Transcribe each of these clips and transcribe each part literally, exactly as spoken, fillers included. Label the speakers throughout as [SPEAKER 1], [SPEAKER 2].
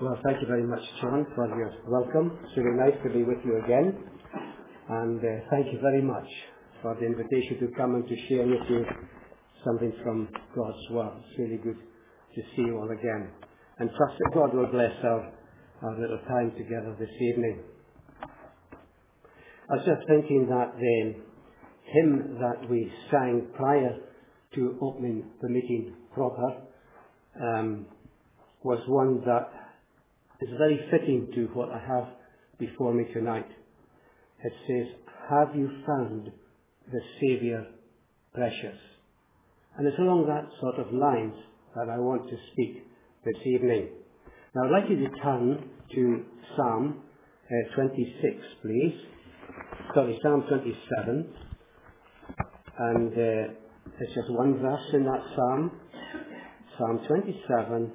[SPEAKER 1] Well, thank you very much, John, for your welcome. It's really nice to be with you again. And uh, thank you very much for the invitation to come and to share with you something from God's Word. It's really good to see you all again. And trust that God will bless our, our little time together this evening. I was just thinking that the hymn that we sang prior to opening the meeting proper um, was one that is very fitting to what I have before me tonight. It says, "Have you found the Saviour precious?" And it's along that sort of lines that I want to speak this evening. Now I'd like you to turn to Psalm uh, twenty-six, please. Sorry, Psalm twenty-seven. And uh, it's just one verse in that psalm. Psalm twenty-seven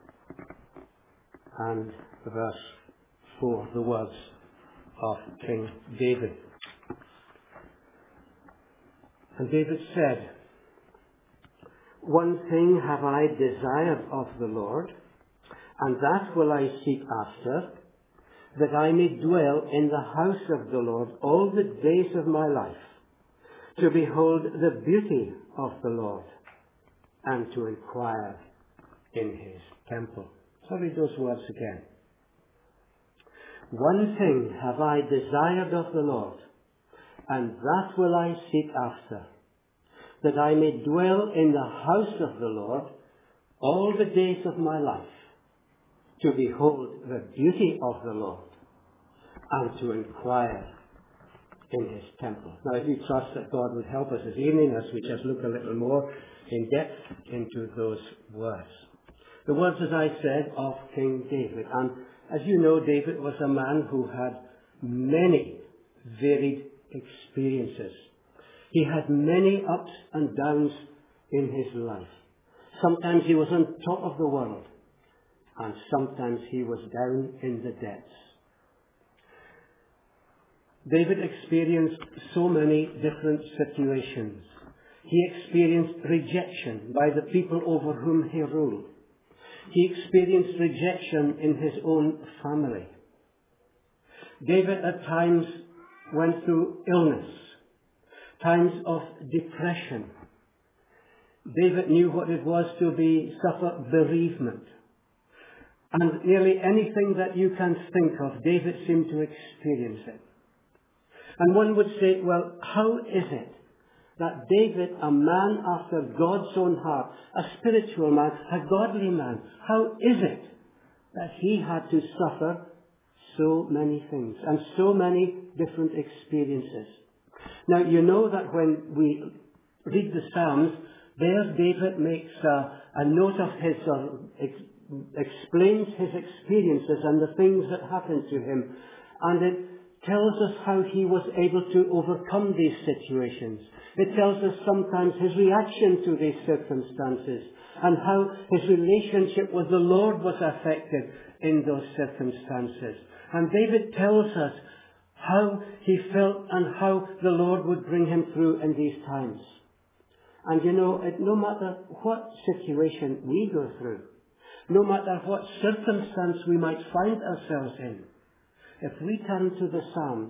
[SPEAKER 1] and verse four, the words of King David. And David said, "One thing have I desired of the Lord, and that will I seek after, that I may dwell in the house of the Lord all the days of my life, to behold the beauty of the Lord, and to inquire in his temple." So I'll read those words again. "One thing have I desired of the Lord, and that will I seek after, that I may dwell in the house of the Lord all the days of my life, to behold the beauty of the Lord, and to inquire in his temple." Now, I do trust that God would help us this evening as we just look a little more in depth into those words. The words, as I said, of King David. And as you know, David was a man who had many varied experiences. He had many ups and downs in his life. Sometimes he was on top of the world, and sometimes he was down in the depths. David experienced so many different situations. He experienced rejection by the people over whom he ruled. He experienced rejection in his own family. David at times went through illness, times of depression. David knew what it was to be suffer bereavement. And nearly anything that you can think of, David seemed to experience it. And one would say, well, how is it that David, a man after God's own heart, a spiritual man, a godly man, how is it that he had to suffer so many things and so many different experiences? Now, you know that when we read the Psalms, there David makes a, a note of his, or ex, explains his experiences and the things that happened to him. And it tells us how he was able to overcome these situations. It tells us sometimes his reaction to these circumstances and how his relationship with the Lord was affected in those circumstances. And David tells us how he felt and how the Lord would bring him through in these times. And you know, it, no matter what situation we go through, no matter what circumstance we might find ourselves in, if we turn to the Psalms,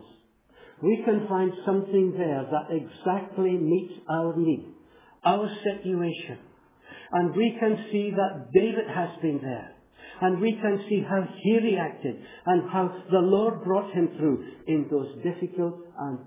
[SPEAKER 1] we can find something there that exactly meets our need, our situation. And we can see that David has been there. And we can see how he reacted and how the Lord brought him through in those difficult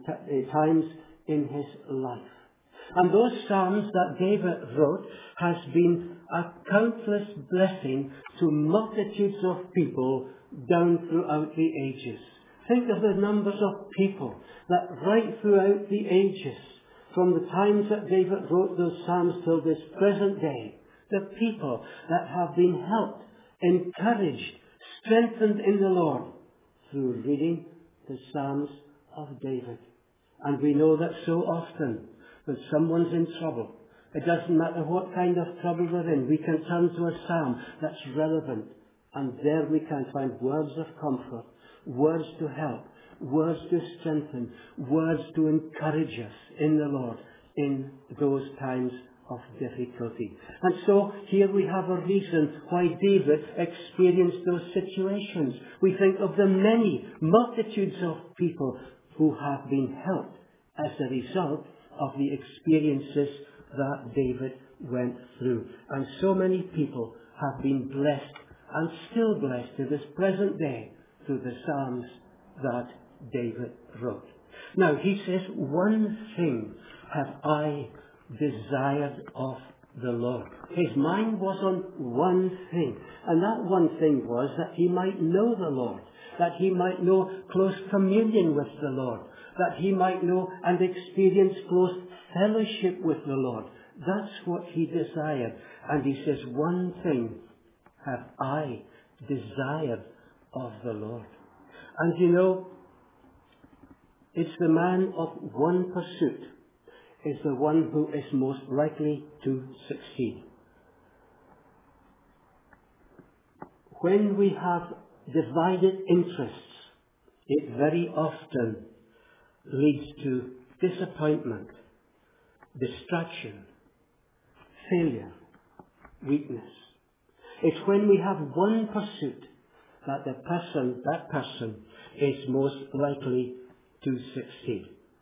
[SPEAKER 1] t- times in his life. And those Psalms that David wrote has been a countless blessing to multitudes of people down throughout the ages. Think of the numbers of people that right throughout the ages, from the times that David wrote those Psalms till this present day, the people that have been helped, encouraged, strengthened in the Lord through reading the Psalms of David. And we know that so often when someone's in trouble, it doesn't matter what kind of trouble they're in, we can turn to a psalm that's relevant. And there we can find words of comfort, words to help, words to strengthen, words to encourage us in the Lord in those times of difficulty. And so here we have a reason why David experienced those situations. We think of the many multitudes of people who have been helped as a result of the experiences that David went through. And so many people have been blessed and still blessed to this present day through the Psalms that David wrote. Now he says, one thing have I desired of the Lord. His mind was on one thing, and that one thing was that he might know the Lord, that he might know close communion with the Lord, that he might know and experience close fellowship with the Lord. That's what he desired. And he says, one thing have I desired of the Lord. And you know, it's the man of one pursuit is the one who is most likely to succeed. When we have divided interests, it very often leads to disappointment, distraction, failure, weakness. It's when we have one pursuit that the person, that person is most likely to succeed.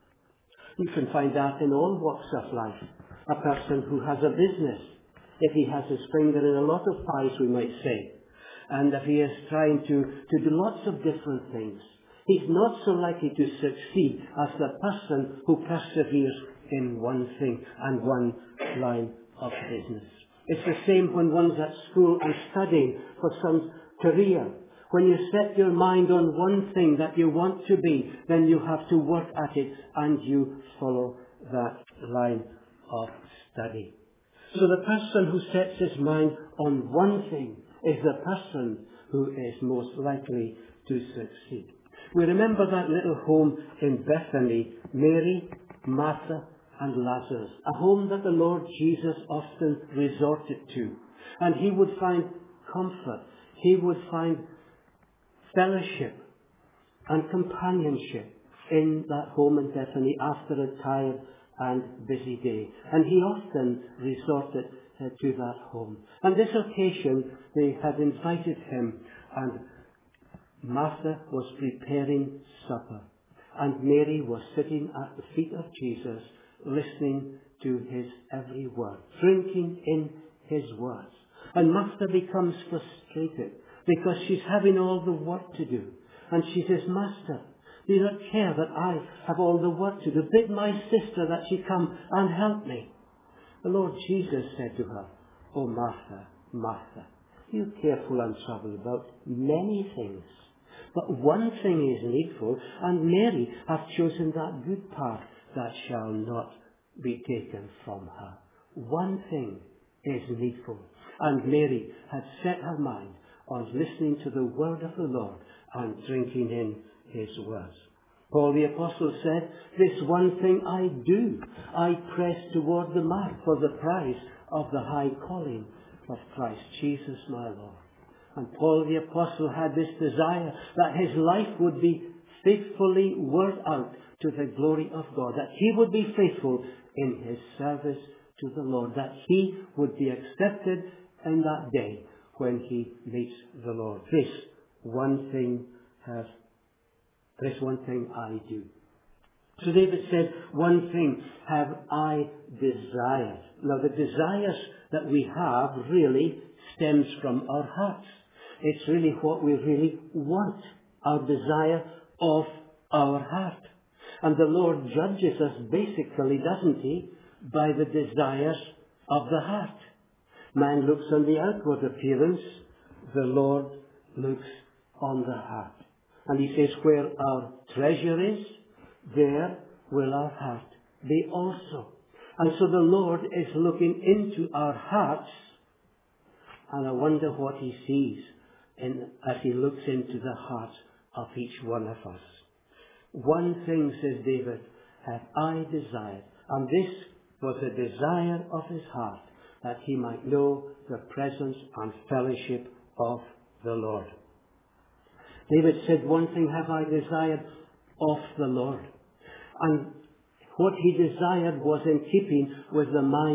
[SPEAKER 1] You can find that in all walks of life. A person who has a business, if he has his finger in a lot of pies, we might say, and if he is trying to, to do lots of different things, he's not so likely to succeed as the person who perseveres in one thing and one line of business. It's the same when one's at school and studying for some career. When you set your mind on one thing that you want to be, then you have to work at it and you follow that line of study. So the person who sets his mind on one thing is the person who is most likely to succeed. We remember that little home in Bethany, Mary, Martha, and Lazarus, a home that the Lord Jesus often resorted to. And he would find comfort, he would find fellowship and companionship in that home in Bethany after a tired and busy day. And he often resorted uh, to that home. On this occasion, they had invited him, and Martha was preparing supper, and Mary was sitting at the feet of Jesus, listening to his every word, drinking in his words. And Martha becomes frustrated because she's having all the work to do. And she says, Master, do you not care that I have all the work to do? Bid my sister that she come and help me. The Lord Jesus said to her, Oh, Martha, Martha, you careful and troubled about many things, but one thing is needful, and Mary hath chosen that good part that shall not be taken from her. One thing is needful, and Mary had set her mind on listening to the word of the Lord and drinking in his words. Paul the Apostle said, This one thing I do, I press toward the mark for the prize of the high calling of Christ Jesus my Lord. And Paul the Apostle had this desire that his life would be faithfully worked out to the glory of God, that he would be faithful in his service to the Lord, that he would be accepted in that day when he meets the Lord. This one thing has, this one thing I do. So David said, one thing have I desired. Now the desires that we have really stems from our hearts. It's really what we really want, our desire of our heart. And the Lord judges us basically, doesn't he, by the desires of the heart. Man looks on the outward appearance, the Lord looks on the heart. And he says, where our treasure is, there will our heart be also. And so the Lord is looking into our hearts, and I wonder what he sees in, as he looks into the hearts of each one of us. One thing, says David, have I desired, and this was a desire of his heart, that he might know the presence and fellowship of the Lord. David said, one thing have I desired of the Lord. And what he desired was in keeping with the mind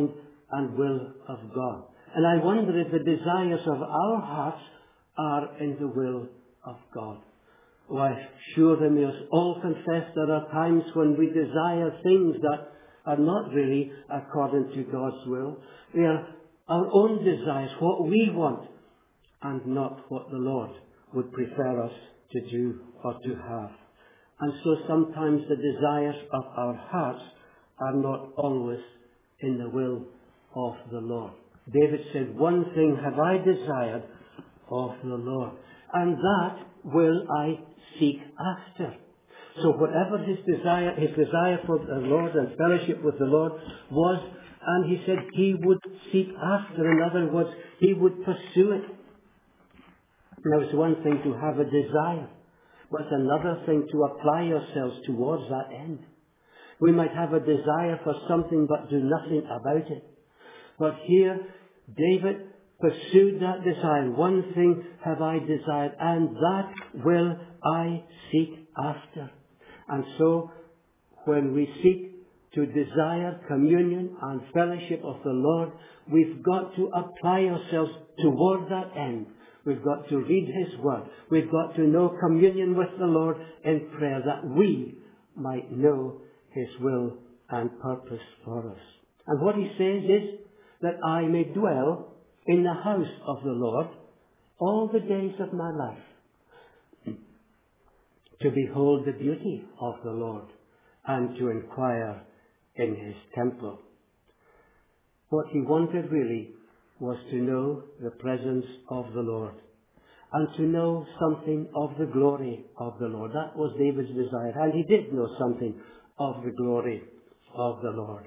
[SPEAKER 1] and will of God. And I wonder if the desires of our hearts are in the will of God. Oh, I'm sure they must all confess there are times when we desire things that are not really according to God's will. They are our own desires, what we want, and not what the Lord would prefer us to do or to have. And so sometimes the desires of our hearts are not always in the will of the Lord. David said, one thing have I desired of the Lord, and that will I seek after. So whatever his desire, his desire for the Lord and fellowship with the Lord was, and he said he would seek after. In other words, he would pursue it. Now it's one thing to have a desire, but it's another thing to apply yourselves towards that end. We might have a desire for something but do nothing about it. But here, David pursued that desire. One thing have I desired, and that will I seek after. And so, when we seek to desire communion and fellowship of the Lord, we've got to apply ourselves toward that end. We've got to read His Word. We've got to know communion with the Lord in prayer, that we might know His will and purpose for us. And what he says is that I may dwell in the house of the Lord all the days of my life, to behold the beauty of the Lord and to inquire in His temple. What he wanted really was to know the presence of the Lord and to know something of the glory of the Lord. That was David's desire, and he did know something of the glory of the Lord.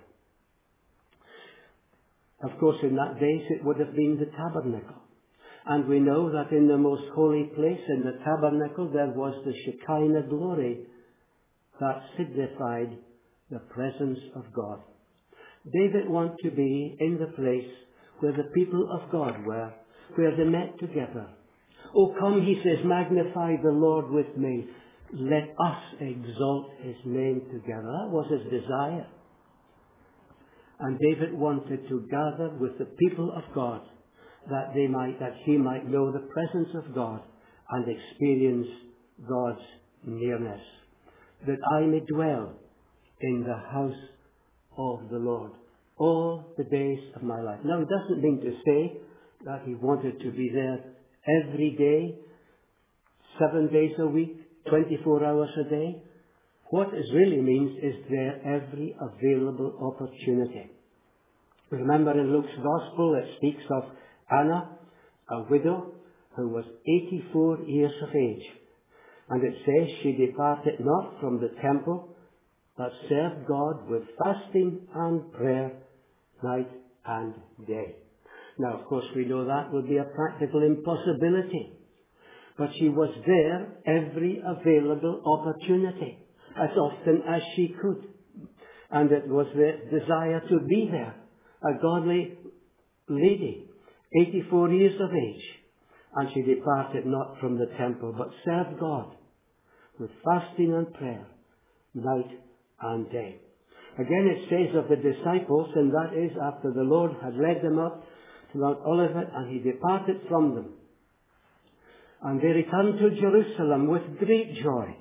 [SPEAKER 1] Of course, in that days it would have been the tabernacle. And we know that in the most holy place, in the tabernacle, there was the Shekinah glory that signified the presence of God. David wanted to be in the place where the people of God were, where they met together. Oh, come, he says, magnify the Lord with me. Let us exalt His name together. That was his desire. And David wanted to gather with the people of God, that they might, that he might know the presence of God and experience God's nearness, that I may dwell in the house of the Lord all the days of my life. Now, it doesn't mean to say that he wanted to be there every day, seven days a week, twenty-four hours a day. What it really means is there every available opportunity. Remember in Luke's Gospel it speaks of Anna, a widow who was eighty-four years of age. And it says she departed not from the temple, but served God with fasting and prayer night and day. Now, of course, we know that would be a practical impossibility. But she was there every available opportunity, as often as she could. And it was the desire to be there. A godly lady, eighty-four years of age. And she departed not from the temple, but served God with fasting and prayer, night and day. Again, it says of the disciples, and that is after the Lord had led them up to Mount Olivet, and He departed from them. And they returned to Jerusalem with great joy,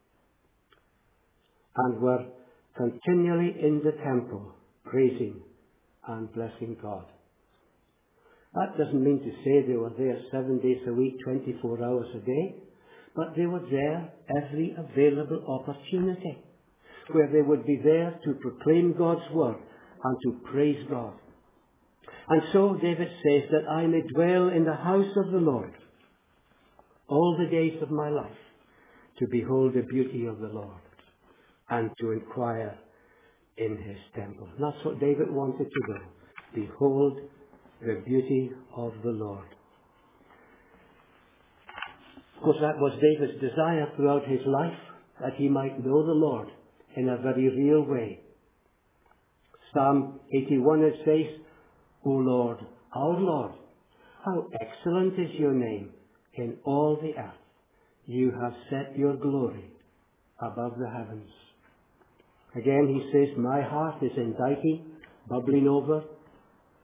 [SPEAKER 1] and were continually in the temple, praising and blessing God. That doesn't mean to say they were there seven days a week, twenty-four hours a day, but they were there every available opportunity, where they would be there to proclaim God's word and to praise God. And so David says that I may dwell in the house of the Lord all the days of my life, to behold the beauty of the Lord and to inquire in His temple. And that's what David wanted to do. Behold the beauty of the Lord. Of course, that was David's desire throughout his life, that he might know the Lord in a very real way. Psalm eighty-one, it says, O Lord, our Lord, how excellent is your name in all the earth. You have set your glory above the heavens. Again, he says, my heart is inditing, bubbling over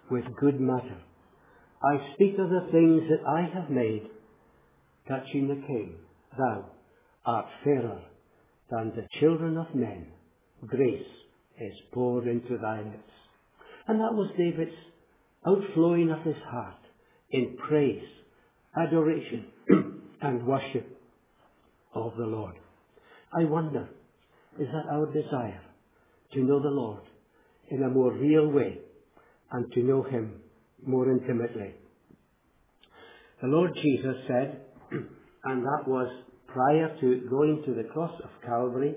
[SPEAKER 1] with good matter. I speak of the things that I have made, touching the king. Thou art fairer than the children of men. Grace is poured into thy lips. And that was David's outflowing of his heart in praise, adoration, and worship of the Lord. I wonder, is that our desire, to know the Lord in a more real way and to know him more intimately? The Lord Jesus said, and that was prior to going to the cross of Calvary,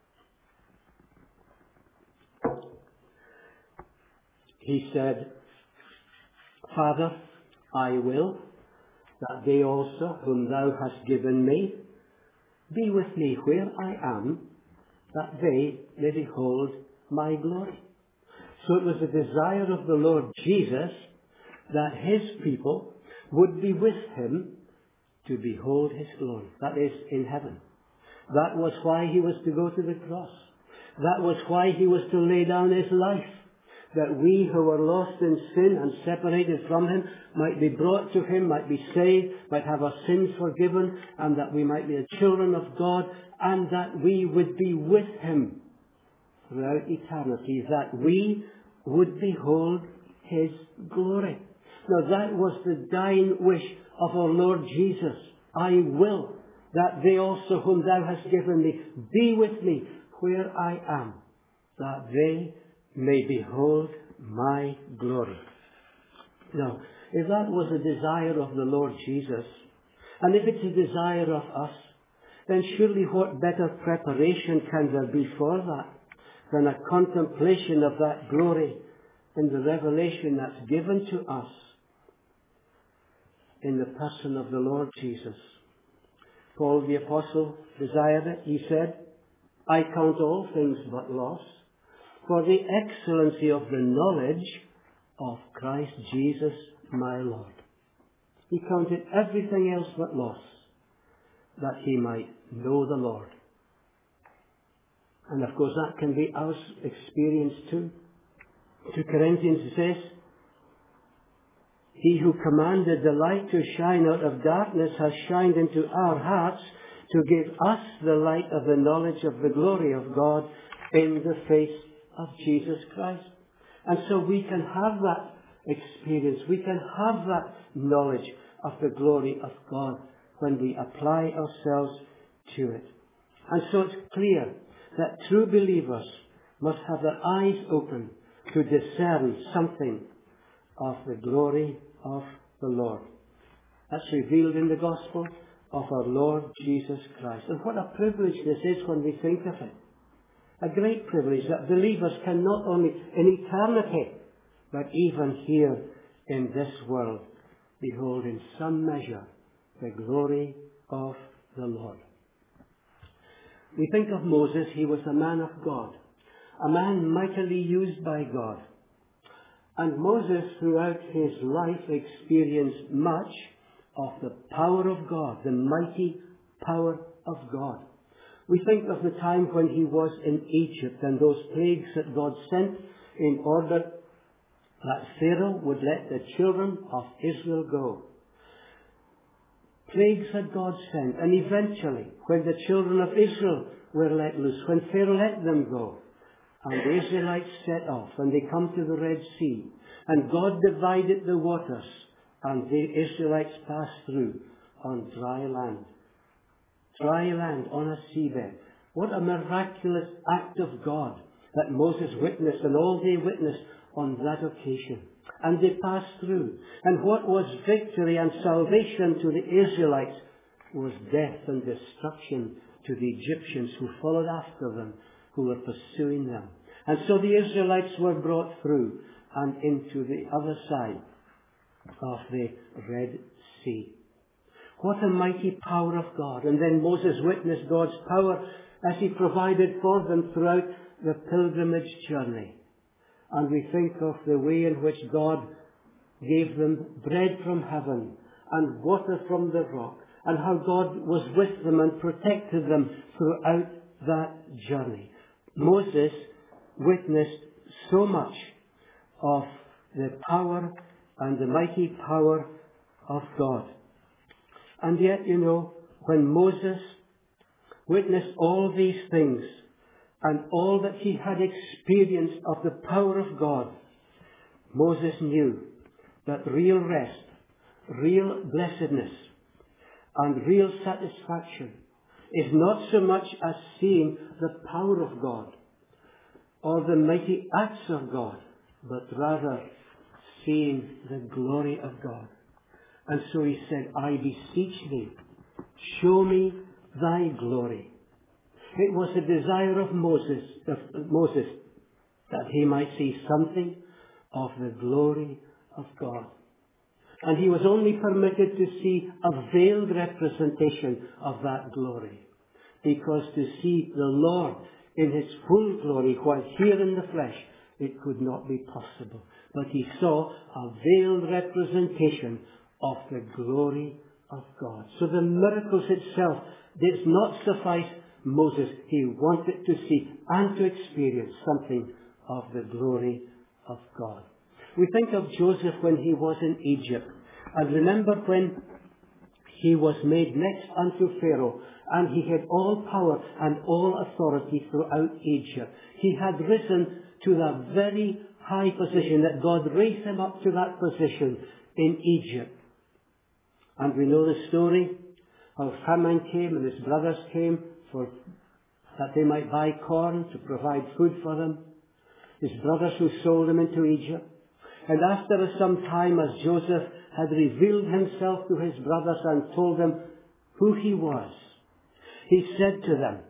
[SPEAKER 1] he said, Father, I will that they also whom thou hast given me be with me where I am, that they may behold my glory. So it was the desire of the Lord Jesus that his people would be with him to behold his glory. That is, in heaven. That was why he was to go to the cross. That was why he was to lay down his life, that we who were lost in sin and separated from him might be brought to him, might be saved, might have our sins forgiven, and that we might be the children of God, and that we would be with him throughout eternity, that we would behold his glory. Now that was the dying wish of our Lord Jesus. I will that they also whom thou hast given me be with me where I am, that they may behold my glory. Now, if that was a desire of the Lord Jesus, and if it's a desire of us, then surely what better preparation can there be for that than a contemplation of that glory in the revelation that's given to us in the person of the Lord Jesus. Paul the Apostle desired it. He said, I count all things but loss for the excellency of the knowledge of Christ Jesus my Lord. He counted everything else but loss, that he might know the Lord. And of course that can be our experience too. Two Corinthians says, he who commanded the light to shine out of darkness has shined into our hearts to give us the light of the knowledge of the glory of God in the face of Jesus Christ. And so we can have that experience. We can have that knowledge of the glory of God when we apply ourselves to it. And so it's clear that true believers must have their eyes open to discern something of the glory of the Lord. That's revealed in the gospel of our Lord Jesus Christ. And what a privilege this is when we think of it. A great privilege that believers can not only in eternity, but even here in this world, behold in some measure the glory of the Lord. We think of Moses. He was a man of God, a man mightily used by God. And Moses, throughout his life, experienced much of the power of God, the mighty power of God. We think of the time when he was in Egypt and those plagues that God sent in order that Pharaoh would let the children of Israel go. Plagues that God sent, and eventually, when the children of Israel were let loose, when Pharaoh let them go, and the Israelites set off, and they come to the Red Sea, and God divided the waters, and the Israelites passed through on dry land. Dry land on a seabed. What a miraculous act of God that Moses witnessed, and all they witnessed on that occasion. And they passed through. And what was victory and salvation to the Israelites was death and destruction to the Egyptians who followed after them, who were pursuing them. And so the Israelites were brought through and into the other side of the Red Sea. What a mighty power of God. And then Moses witnessed God's power as he provided for them throughout the pilgrimage journey. And we think of the way in which God gave them bread from heaven and water from the rock, and how God was with them and protected them throughout that journey. Moses witnessed so much of the power and the mighty power of God. And yet, you know, when Moses witnessed all these things and all that he had experienced of the power of God, Moses knew that real rest, real blessedness, and real satisfaction is not so much as seeing the power of God or the mighty acts of God, but rather seeing the glory of God. And so he said, I beseech thee, show me thy glory. It was the desire of Moses, of Moses that he might see something of the glory of God. And he was only permitted to see a veiled representation of that glory, because to see the Lord in his full glory while here in the flesh, it could not be possible. But he saw a veiled representation of the glory of God. So the miracles itself did not suffice Moses. He wanted to see and to experience something of the glory of God. We think of Joseph when he was in Egypt. And remember when he was made next unto Pharaoh, and he had all power and all authority throughout Egypt. He had risen to that very high position, that God raised him up to that position in Egypt. And we know the story how famine came and his brothers came for that they might buy corn to provide food for them. His brothers who sold him into Egypt. And after some time, as Joseph had revealed himself to his brothers and told them who he was, he said to them,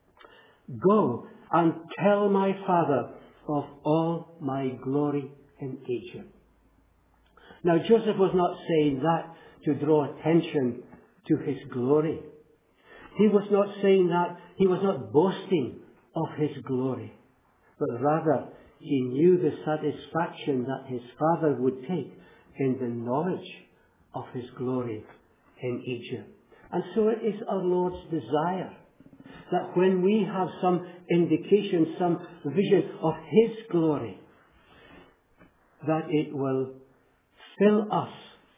[SPEAKER 1] go and tell my father of all my glory in Egypt. Now Joseph was not saying that to draw attention to his glory. He was not saying that, he was not boasting of his glory, but rather he knew the satisfaction that his father would take in the knowledge of his glory in Egypt. And so it is our Lord's desire that when we have some indication, some vision of his glory, that it will fill us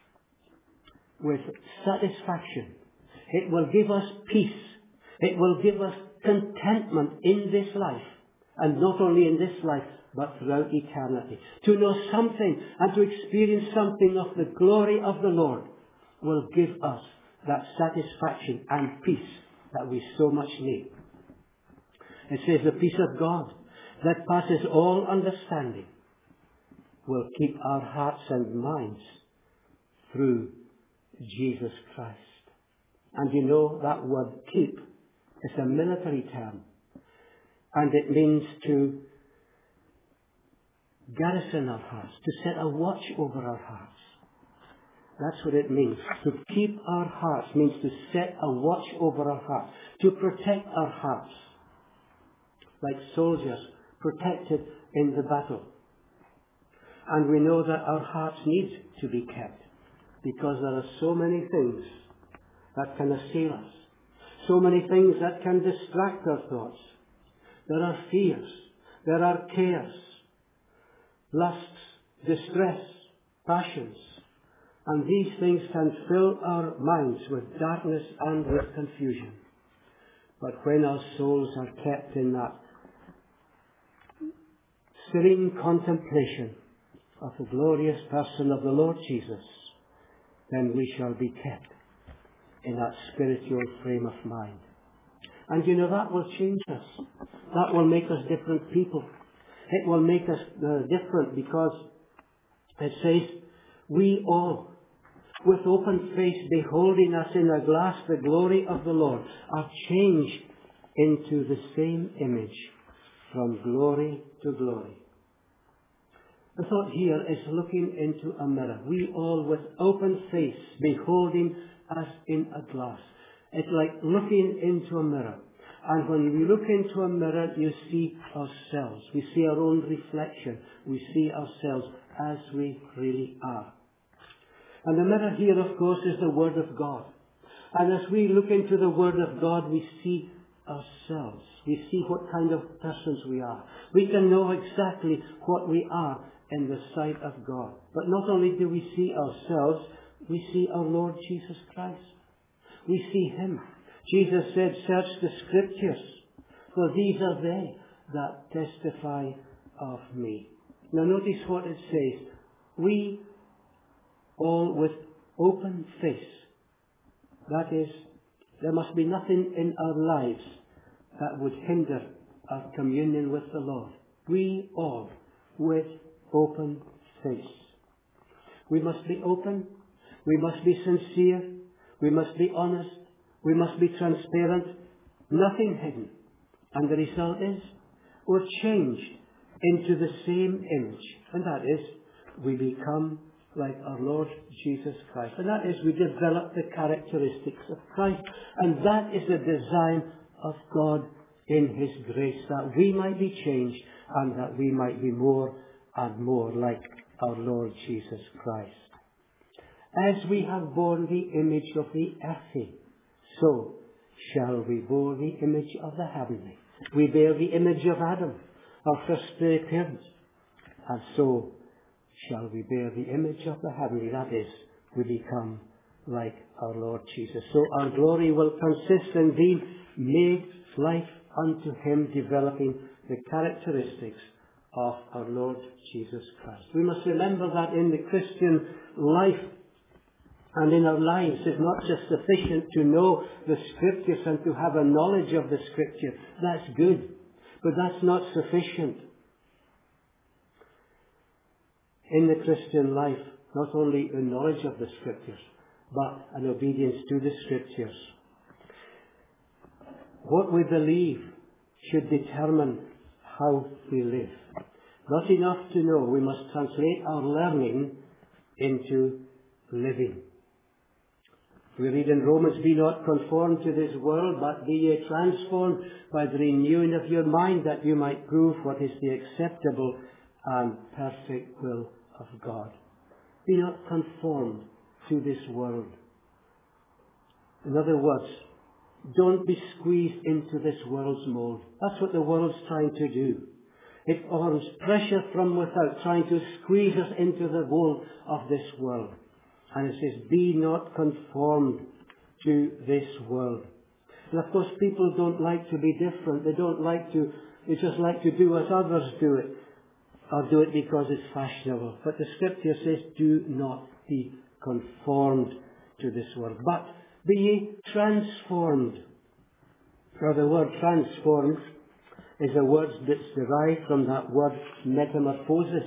[SPEAKER 1] with satisfaction. It will give us peace. It will give us contentment in this life. And not only in this life, but throughout eternity. To know something and to experience something of the glory of the Lord will give us that satisfaction and peace that we so much need. It says the peace of God that passes all understanding will keep our hearts and minds through Jesus Christ. And you know that word keep is a military term. And it means to garrison our hearts, to set a watch over our hearts. That's what it means. To keep our hearts means to set a watch over our hearts, to protect our hearts, like soldiers protected in the battle. And we know that our hearts need to be kept, because there are so many things that can assail us, so many things that can distract our thoughts. There are fears, there are cares, lusts, distress, passions, and these things can fill our minds with darkness and with confusion. But when our souls are kept in that serene contemplation of the glorious person of the Lord Jesus, then we shall be kept in that spiritual frame of mind. And you know, that will change us. That will make us different people. It will make us uh, different, because it says, we all, with open face, beholding us in a glass the glory of the Lord, are changed into the same image from glory to glory. The thought here is looking into a mirror. We all, with open face, beholding us in a glass. It's like looking into a mirror. And when we look into a mirror, you see ourselves. We see our own reflection. We see ourselves as we really are. And the mirror here, of course, is the Word of God. And as we look into the Word of God, we see ourselves. We see what kind of persons we are. We can know exactly what we are in the sight of God. But not only do we see ourselves, we see our Lord Jesus Christ. We see Him. Jesus said, search the Scriptures, for these are they that testify of me. Now notice what it says. We all with open face. That is, there must be nothing in our lives that would hinder our communion with the Lord. We all with open face. We must be open. We must be sincere. We must be honest. We must be transparent. Nothing hidden. And the result is we're changed into the same image. And that is, we become like our Lord Jesus Christ. And that is, we develop the characteristics of Christ. And that is the design of God in His grace, that we might be changed and that we might be more and more like our Lord Jesus Christ. As we have borne the image of the earthly, so shall we bear the image of the heavenly. We bear the image of Adam, our first appearance, and so shall we bear the image of the heavenly. That is, we become like our Lord Jesus. So our glory will consist in being made like unto Him, developing the characteristics of our Lord Jesus Christ. We must remember that in the Christian life and in our lives, it's not just sufficient to know the Scriptures and to have a knowledge of the Scripture. That's good, but that's not sufficient. In the Christian life, not only a knowledge of the Scriptures, but an obedience to the Scriptures. What we believe should determine how we live. Not enough to know, we must translate our learning into living. We read in Romans, be not conformed to this world, but be ye transformed by the renewing of your mind, that you might prove what is the acceptable and perfect will of God. Be not conformed to this world. In other words, don't be squeezed into this world's mold. That's what the world's trying to do. It forms pressure from without, trying to squeeze us into the mold of this world. And it says, be not conformed to this world. And of course, people don't like to be different. They don't like to, they just like to do as others do it, or do it because it's fashionable. But the Scripture says, do not be conformed to this world, but be ye transformed. Now, the word transformed is a word that's derived from that word metamorphosis.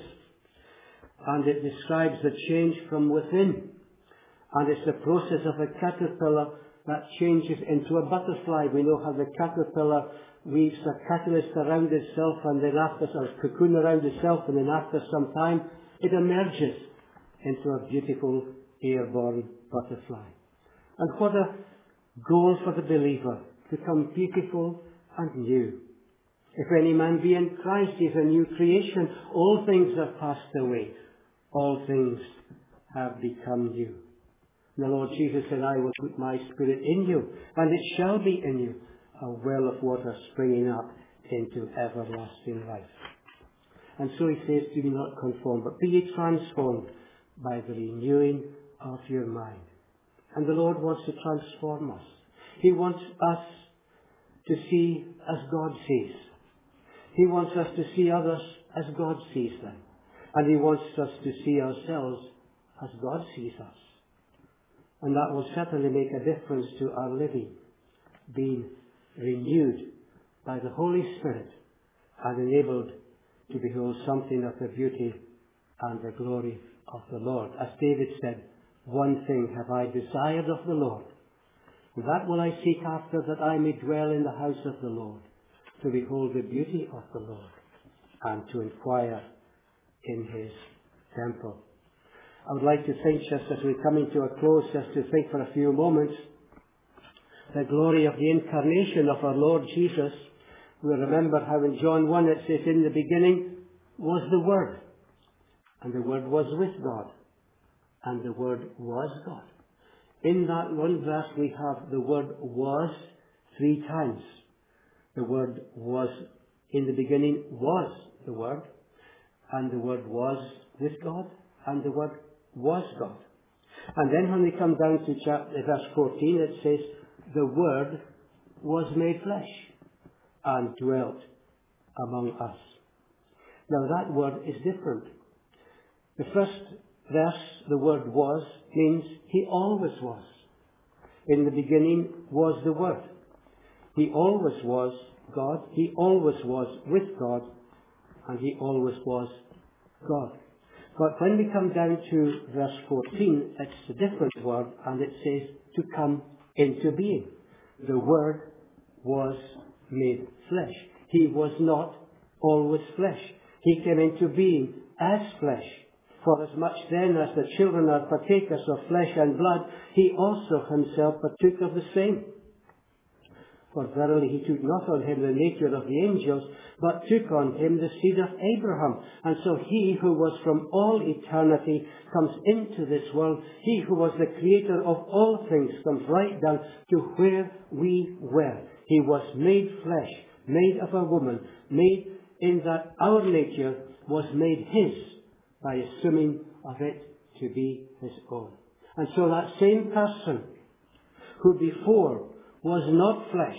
[SPEAKER 1] And it describes the change from within. And it's the process of a caterpillar that changes into a butterfly. We know how the caterpillar weaves a catalyst around itself and then after, or a cocoon around itself, and then after some time it emerges into a beautiful airborne butterfly. And what a goal for the believer, to become beautiful and new. If any man be in Christ, he is a new creation. All things have passed away. All things have become new. And the Lord Jesus said, I will put my Spirit in you, and it shall be in you a well of water springing up into everlasting life. And so he says, do not conform, but be ye transformed by the renewing of your mind. And the Lord wants to transform us. He wants us to see as God sees. He wants us to see others as God sees them. And He wants us to see ourselves as God sees us. And that will certainly make a difference to our living, being renewed by the Holy Spirit and enabled to behold something of the beauty and the glory of the Lord. As David said, one thing have I desired of the Lord, and that will I seek after, that I may dwell in the house of the Lord, to behold the beauty of the Lord and to inquire in His temple. I would like to think, just as we're coming to a close, just to think for a few moments the glory of the incarnation of our Lord Jesus. We remember how in John one it says, in the beginning was the Word, and the Word was with God, and the Word was God. In that one verse we have the word was three times. The word was, in the beginning was the Word, and the Word was with God, and the Word was God. And then when we come down to chapter, verse fourteen, it says, the Word was made flesh and dwelt among us. Now that word is different. The first verse, the word was, means he always was. In the beginning was the Word. He always was God. He always was with God. And he always was God. But when we come down to verse fourteen, it's a different word, and it says to come into being. The Word was made flesh. He was not always flesh. He came into being as flesh. For as much then as the children are partakers of flesh and blood, he also himself partook of the same. For verily he took not on him the nature of the angels, but took on him the seed of Abraham. And so he who was from all eternity comes into this world. He who was the creator of all things comes right down to where we were. He was made flesh, made of a woman, made in that our nature was made his by assuming of it to be his own. And so that same person who before was not flesh,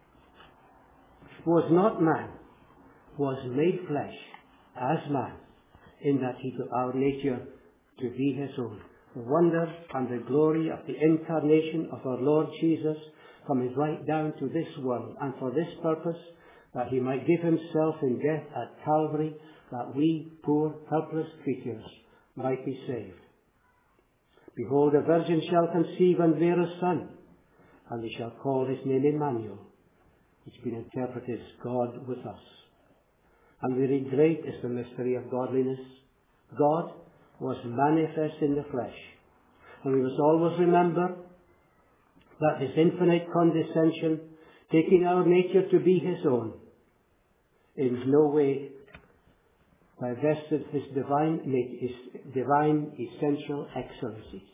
[SPEAKER 1] was not man, was made flesh as man, in that he took our nature to be his own. The wonder and the glory of the incarnation of our Lord Jesus coming right down to this world, and for this purpose, that he might give himself in death at Calvary, that we, poor, helpless creatures, might be saved. Behold, a virgin shall conceive and bear a son, and they shall call his name Emmanuel, which has been interpreted as God with us. And we read, great is the mystery of godliness. God was manifest in the flesh. And we must always remember that his infinite condescension, taking our nature to be his own, in no way divested his divine, his divine essential excellencies.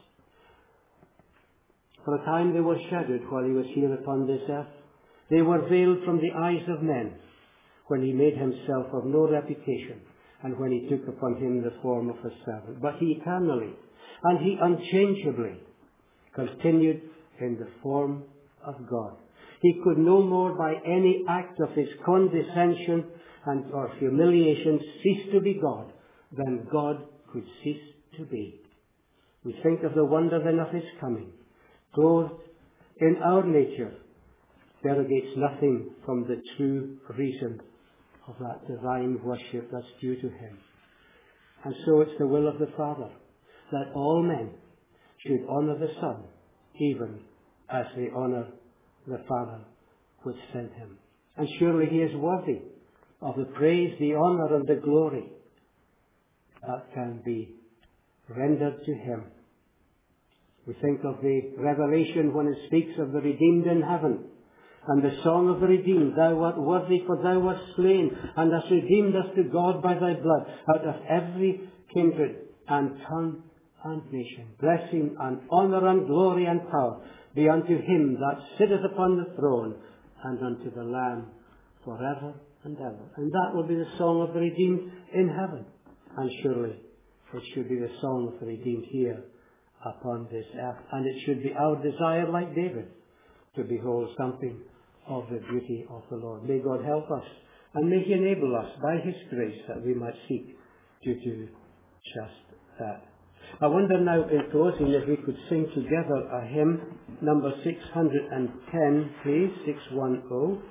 [SPEAKER 1] For a time they were shadowed while he was here upon this earth. They were veiled from the eyes of men when he made himself of no reputation and when he took upon him the form of a servant. But he eternally and he unchangeably continued in the form of God. He could no more by any act of his condescension and or humiliation cease to be God than God could cease to be. We think of the wonder then of his coming. Clothed in our nature, derogates nothing from the true reason of that divine worship that's due to him. And so it's the will of the Father that all men should honour the Son, even as they honour the Father which sent him. And surely he is worthy of the praise, the honour and the glory that can be rendered to him. We think of the Revelation when it speaks of the redeemed in heaven, and the song of the redeemed, thou art worthy, for thou wast slain, and hast redeemed us to God by thy blood, out of every kindred and tongue and nation. Blessing and honour and glory and power be unto him that sitteth upon the throne, and unto the Lamb forever and ever. And that will be the song of the redeemed in heaven. And surely it should be the song of the redeemed here upon this earth. And it should be our desire, like David, to behold something of the beauty of the Lord. May God help us, and may he enable us by his grace that we might seek to do just that. I wonder now, in closing, if we could sing together a hymn, number six hundred ten, please, six one zero.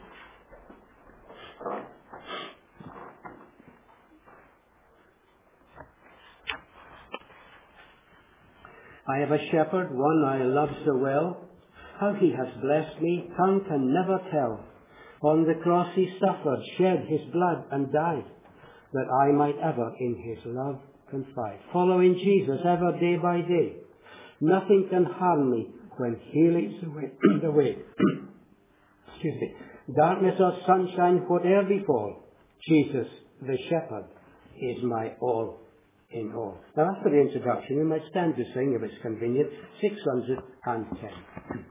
[SPEAKER 1] I have a shepherd, one I love so well. How he has blessed me, tongue can never tell. On the cross he suffered, shed his blood and died, that I might ever in his love confide. Following Jesus ever day by day, nothing can harm me when he leads the way. the way. Excuse me. Darkness or sunshine, whatever befall, Jesus the shepherd is my all in all. Now after the introduction, we might stand to sing, if it's convenient, six hundred ten.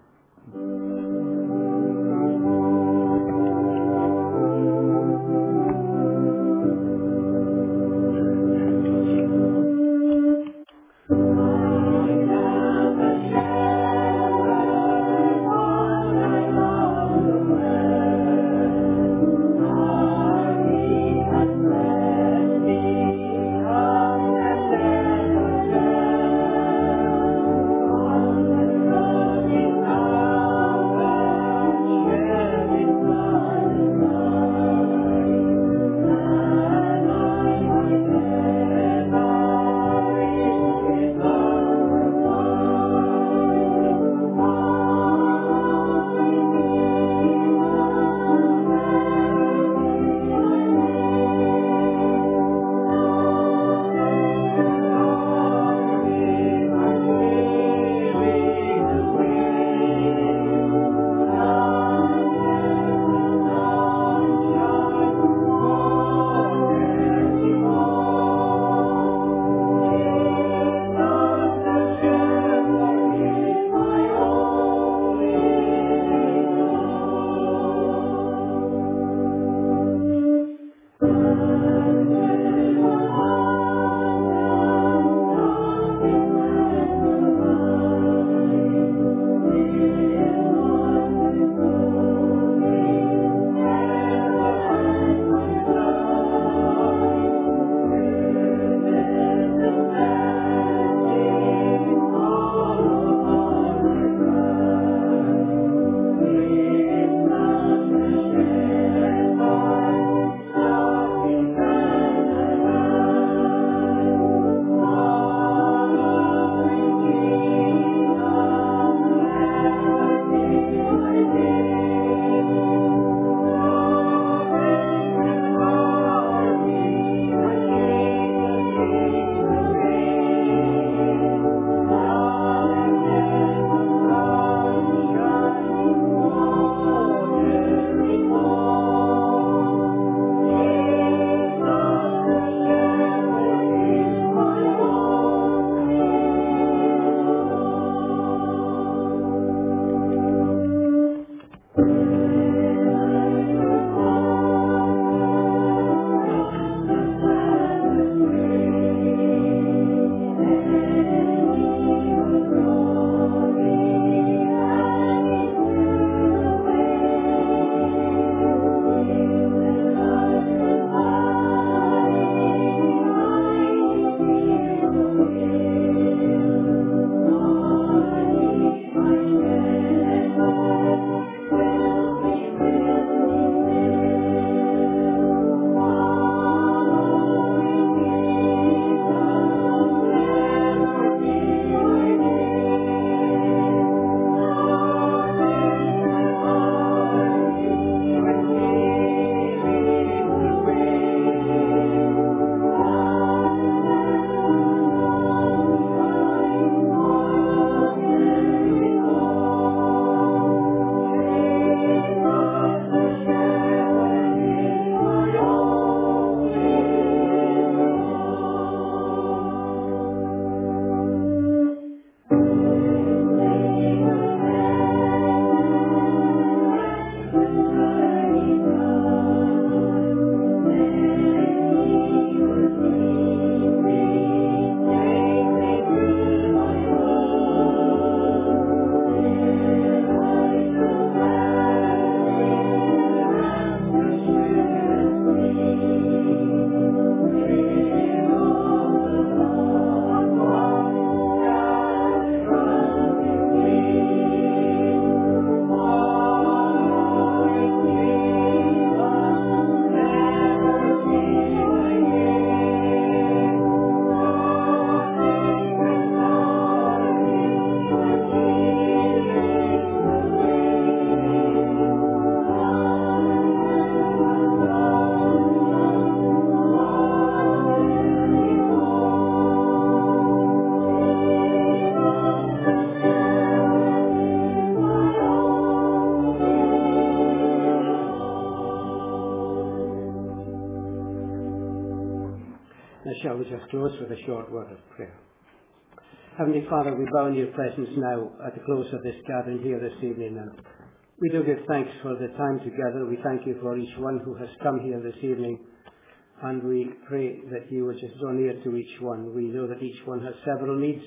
[SPEAKER 1] I shall just close with a short word of prayer. Heavenly Father, we bow in your presence now at the close of this gathering here this evening, and we do give thanks for the time together. We thank you for each one who has come here this evening, and we pray that you would just draw near to each one. We know that each one has several needs,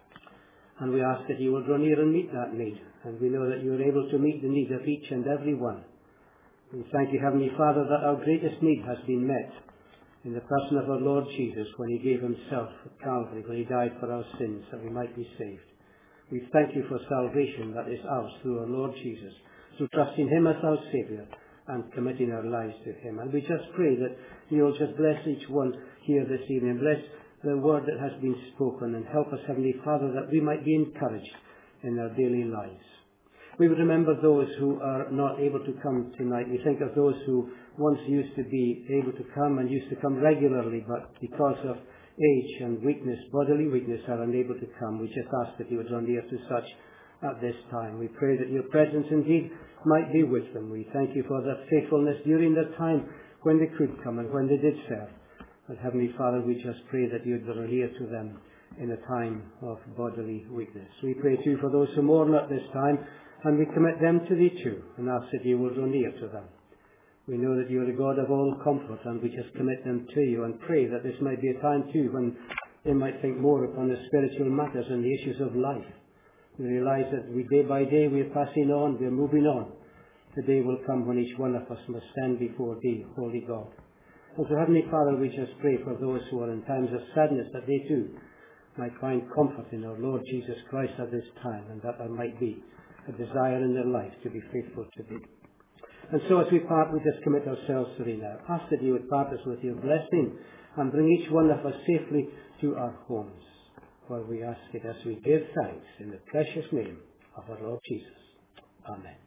[SPEAKER 1] and we ask that you will draw near and meet that need, and we know that you are able to meet the need of each and every one. We thank you, Heavenly Father, that our greatest need has been met in the person of our Lord Jesus when he gave himself at Calvary, when he died for our sins, that we might be saved. We thank you for salvation that is ours through our Lord Jesus, through trusting him as our Saviour and committing our lives to him. And we just pray that you'll just bless each one here this evening. Bless the word that has been spoken, and help us, Heavenly Father, that we might be encouraged in our daily lives. We would remember those who are not able to come tonight. We think of those who once used to be able to come and used to come regularly, but because of age and weakness, bodily weakness, are unable to come. We just ask that you would draw near to such at this time. We pray that your presence indeed might be with them. We thank you for their faithfulness during the time when they could come and when they did serve. But Heavenly Father, we just pray that you would draw near to them in a time of bodily weakness. We pray too for those who mourn at this time, and we commit them to thee too, and ask that you will draw near to them. We know that you are the God of all comfort, and we just commit them to you and pray that this might be a time too when they might think more upon the spiritual matters and the issues of life. We realize that we, day by day we are passing on, we are moving on. The day will come when each one of us must stand before thee, Holy God. And so, Heavenly Father, we just pray for those who are in times of sadness, that they too might find comfort in our Lord Jesus Christ at this time, and that there might be a desire in their life to be faithful to thee. And so as we part, we just commit ourselves to thee now. Ask that you would part us with your blessing and bring each one of us safely to our homes. For we ask it as we give thanks in the precious name of our Lord Jesus. Amen.